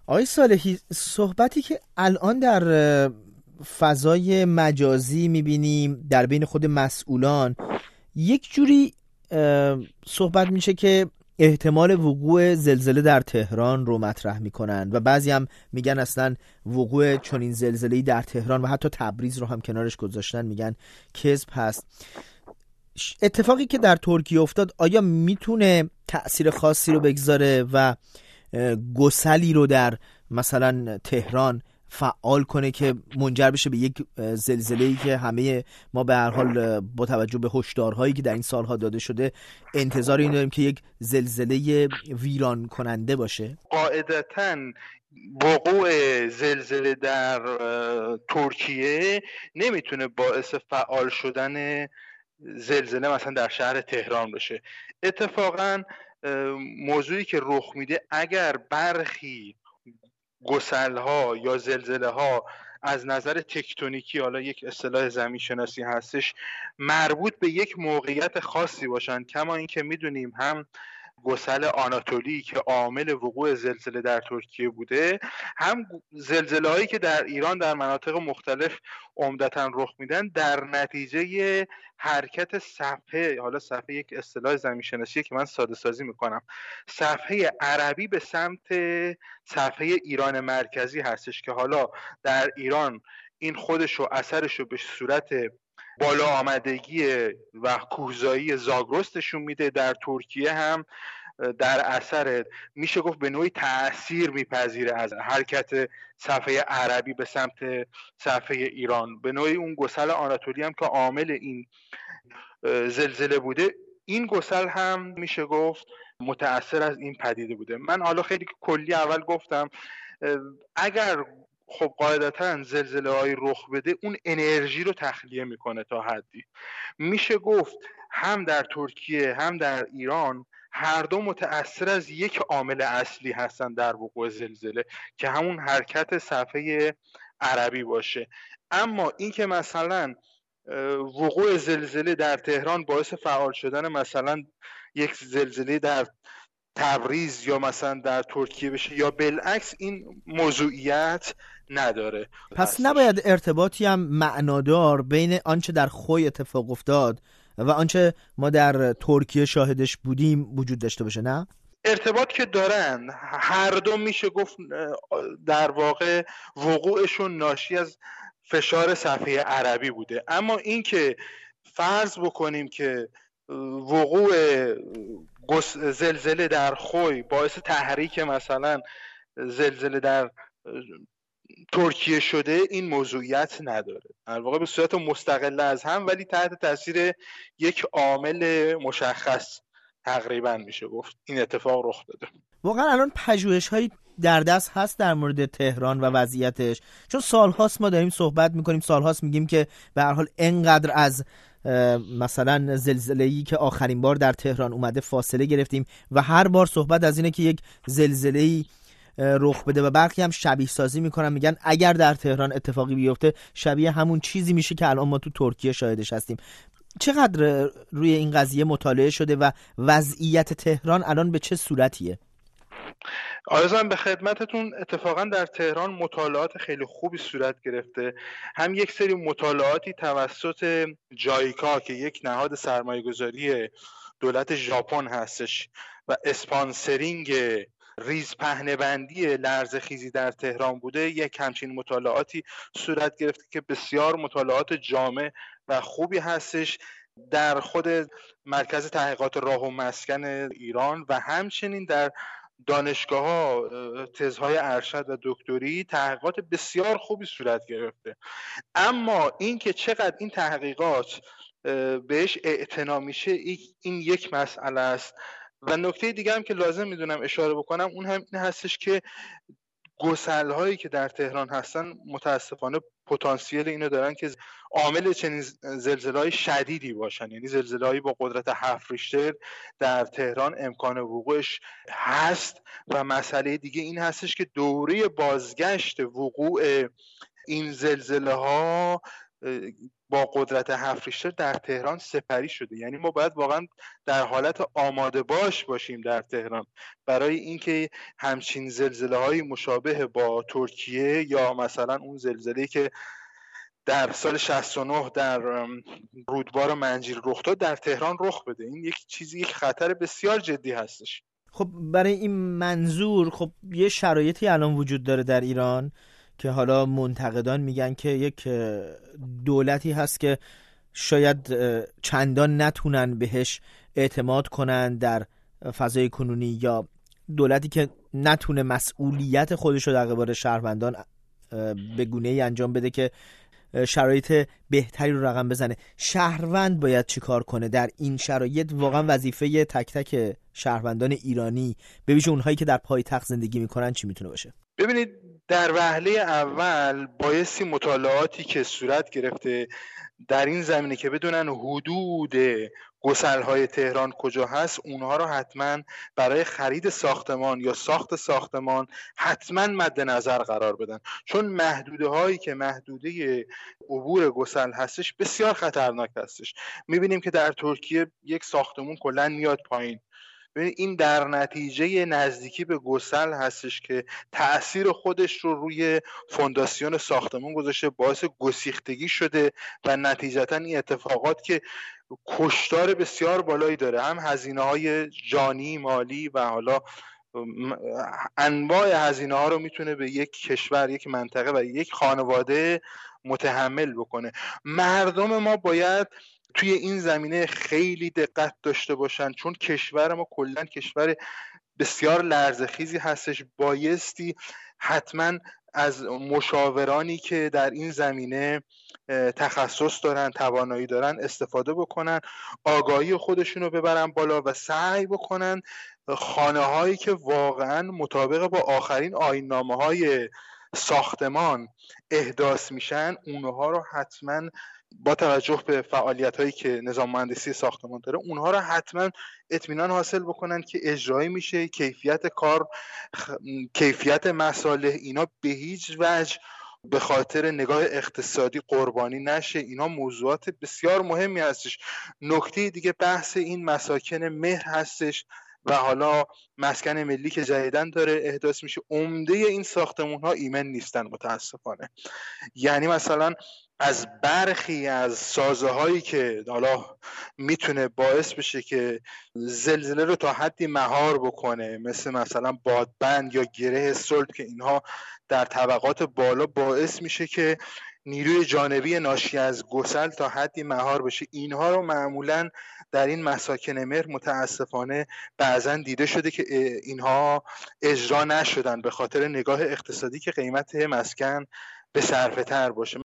آقای صالحی، صحبتی که الان در فضای مجازی میبینیم در بین خود مسئولان، یک جوری صحبت میشه که احتمال وقوع زلزله در تهران رو مطرح میکنن و بعضی هم میگن اصلا وقوع چنین زلزله‌ای در تهران و حتی تبریز رو هم کنارش گذاشتن، میگن کذب هست. اتفاقی که در ترکیه افتاد آیا میتونه تأثیر خاصی رو بگذاره و گسلی رو در مثلا تهران فعال کنه که منجر بشه به یک زلزله‌ای که همه ما به هر حال با توجه به هشدارهایی که در این سالها داده شده انتظار این داریم که یک زلزله ویران کننده باشه؟ قاعدتاً وقوع زلزله در ترکیه نمیتونه باعث فعال شدن زلزله مثلا در شهر تهران بشه. اتفاقاً موضوعی که رخ میده اگر برخی گسل‌ها یا زلزله‌ها از نظر تکتونیکی، حالا یک اصطلاح زمین شناسی هستش، مربوط به یک موقعیت خاصی باشن، کما اینکه میدونیم هم گسل آناتولی که عامل وقوع زلزله در ترکیه بوده، هم زلزله هایی که در ایران در مناطق مختلف عمدتاً رخ میدن در نتیجه حرکت صفحه، حالا صفحه یک اصطلاح زمین شناسیه که من ساده سازی میکنم، صفحه عربی به سمت صفحه ایران مرکزی هستش که حالا در ایران این خودشو اثرشو به صورت بالا آمدگی و کوهزایی زاگرس نشون میده. در ترکیه هم در اثر میشه گفت به نوعی تأثیر میپذیره از حرکت صفحه عربی به سمت صفحه ایران، به نوعی اون گسل آناتولی هم که عامل این زلزله بوده، این گسل هم میشه گفت متأثر از این پدیده بوده. من حالا خیلی کلی اول گفتم اگر خب قاعدتاً زلزله های رخ بده اون انرژی رو تخلیه میکنه تا حدی، میشه گفت هم در ترکیه هم در ایران هر دو متأثر از یک عامل اصلی هستن در وقوع زلزله که همون حرکت صفحه عربی باشه. اما این که مثلا وقوع زلزله در تهران باعث فعال شدن مثلا یک زلزله در تبریز یا مثلا در ترکیه بشه یا بالعکس، این موضوعیت نداره. پس نباید ارتباطی هم معنادار بین آنچه در خوی اتفاق افتاد و آنچه ما در ترکیه شاهدش بودیم وجود داشته باشه؟ نه، ارتباط که دارن، هر دو میشه گفت در واقع وقوعشون ناشی از فشار صفحه عربی بوده. اما این که فرض بکنیم که وقوع زلزله در خوی باعث تحریک مثلا زلزله در ترکیه شده، این موضوعیت نداره، در واقع به صورت مستقل از هم ولی تحت تاثیر یک عامل مشخص تقریبا میشه گفت این اتفاق رخ داده. واقعا الان پژوهش‌هایی در دست هست در مورد تهران و وضعیتش؟ چون سالهاست ما داریم صحبت میکنیم، سالهاست میگیم که به هر حال انقدر از مثلا زلزله‌ای که آخرین بار در تهران اومده فاصله گرفتیم و هر بار صحبت از اینه که یک زلزله‌ای رخ بده و برخی هم شبیه سازی میکنن، میگن اگر در تهران اتفاقی بیفته شبیه همون چیزی میشه که الان ما تو ترکیه شاهدش هستیم. چقدر روی این قضیه مطالعه شده و وضعیت تهران الان به چه صورتیه؟ عرضم به خدمتتون، اتفاقا در تهران مطالعات خیلی خوبی صورت گرفته، هم یک سری مطالعاتی توسط جایکا که یک نهاد سرمایه‌گذاری دولت ژاپن هستش و اسپانسرینگ ریز پهنه‌بندی لرزه‌خیزی در تهران بوده، یک همچین مطالعاتی صورت گرفته که بسیار مطالعات جامع و خوبی هستش در خود مرکز تحقیقات راه و مسکن ایران و همچنین در دانشگاه‌ها تزهای ارشد و دکتری تحقیقات بسیار خوبی صورت گرفته. اما این که چقدر این تحقیقات بهش اعتنا میشه این یک مسئله است و نکته دیگه هم که لازم میدونم اشاره بکنم اون هم این هستش که گسل‌هایی که در تهران هستن متاسفانه پتانسیل اینو دارن که عامل چنین زلزله‌های شدیدی باشن، یعنی زلزله‌هایی با قدرت 7 ریشتر در تهران امکان وقوعش هست. و مسئله دیگه این هستش که دوره بازگشت وقوع این زلزله‌ها با قدرت 7 ریشتر در تهران سپری شده. یعنی ما باید واقعا در حالت آماده باش باشیم در تهران برای اینکه همچین زلزله‌های مشابه با ترکیه یا مثلا اون زلزله‌ای که در سال 69 در رودبار منجیل رخ داد در تهران رخ بده. این یک خطر بسیار جدی هستش. خب برای این منظور خب یه شرایطی الان وجود داره در ایران که حالا منتقدان میگن که یک دولتی هست که شاید چندان نتونن بهش اعتماد کنن در فضای کنونی، یا دولتی که نتونه مسئولیت خودش رو در قبال شهروندان به گونه‌ای انجام بده که شرایط بهتری رو رقم بزنه. شهروند باید چی کار کنه در این شرایط؟ واقعا وظیفه تک تک شهروندان ایرانی به ویژه اونهایی که در پایتخت زندگی میکنن چی میتونه باشه؟ ببینید، در وهله اول بایستی مطالعاتی که صورت گرفته در این زمینه که بدونن حدود گسل‌های تهران کجا هست، اونها رو حتما برای خرید ساختمان یا ساخت ساختمان حتما مد نظر قرار بدن، چون محدوده هایی که محدوده عبور گسل هستش بسیار خطرناک هستش. میبینیم که در ترکیه یک ساختمون کلا میاد پایین. این در نتیجه نزدیکی به گسل هستش که تأثیر خودش رو روی فونداسیون ساختمان گذاشته، باعث گسیختگی شده و نتیجتا این اتفاقات که کشتار بسیار بالایی داره، هم هزینه‌های جانی، مالی و حالا انواع هزینه‌ها رو میتونه به یک کشور، یک منطقه و یک خانواده متحمل بکنه. مردم ما باید توی این زمینه خیلی دقت داشته باشن، چون کشور ما کلاً کشور بسیار لرزه‌خیزی هستش. بایستی حتما از مشاورانی که در این زمینه تخصص دارن، توانایی دارن استفاده بکنن، آگاهی خودشون رو ببرن بالا و سعی بکنن خانه هایی که واقعا مطابق با آخرین آیین‌نامه‌های ساختمان احداث میشن اونها رو حتما با توجه به فعالیت‌هایی که نظام مهندسی ساختمان داره اونها رو حتما اطمینان حاصل بکنن که اجرایی میشه، کیفیت کار، کیفیت مصالح اینا به هیچ وجه به خاطر نگاه اقتصادی قربانی نشه. اینا موضوعات بسیار مهمی هستش. نکته دیگه بحث این مساکن مهر هستش و حالا مسکن ملی که جدیداً داره احداث میشه. عمده این ساختمون ها ایمن نیستن متاسفانه. یعنی مثلا از برخی از سازه هایی که حالا میتونه باعث بشه که زلزله رو تا حدی مهار بکنه، مثلا بادبند یا گره صلب، که اینها در طبقات بالا باعث میشه که نیروی جانبی ناشی از گسل تا حدی مهار بشه، اینها رو معمولاً در این مساکن مهر متاسفانه بعضاً دیده شده که اینها اجرا نشدن به خاطر نگاه اقتصادی که قیمت مسکن به صرفه تر باشه.